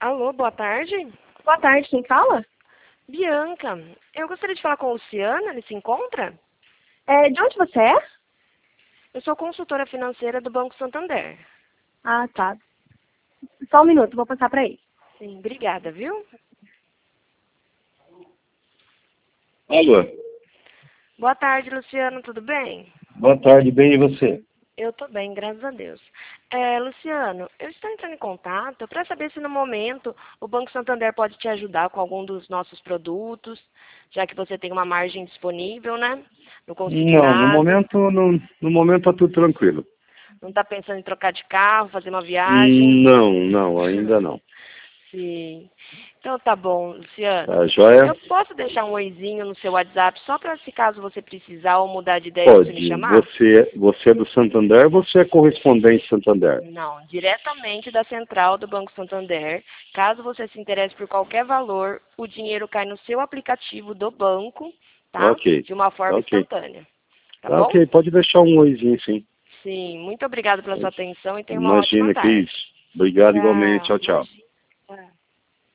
Alô, boa tarde. Boa tarde, quem fala? Bianca, eu gostaria de falar com o Luciano, ele se encontra? De onde você é? Eu sou consultora financeira do Banco Santander. Ah, tá. Só um minuto, vou passar para ele. Sim, obrigada, viu? Alô, Boa tarde, Luciano, tudo bem? boa tarde, bem, e você? Eu tô bem, graças a Deus. Luciano, eu estou entrando em contato para saber se no momento o Banco Santander pode te ajudar com algum dos nossos produtos, já que você tem uma margem disponível, né? No Não, consignado. no momento tá tudo tranquilo. Não está pensando em trocar de carro, fazer uma viagem? Não, ainda não. Sim. Então tá bom, Luciano. Tá joia? Eu posso deixar um oizinho no seu WhatsApp só para se caso você precisar ou mudar de ideia você me Pode. chamar? Você é do Santander ou você é correspondente Santander? Não, diretamente da central do Banco Santander. Caso você se interesse por qualquer valor, o dinheiro cai no seu aplicativo do banco, tá? Ok. De uma forma Ok. instantânea. Tá bom? Ok, pode deixar um oizinho, sim. Sim, muito obrigada pela sua atenção e tenha uma ótima Imagina que tarde. isso. Obrigado igualmente. Tchau, tchau. Imagina. Tchau.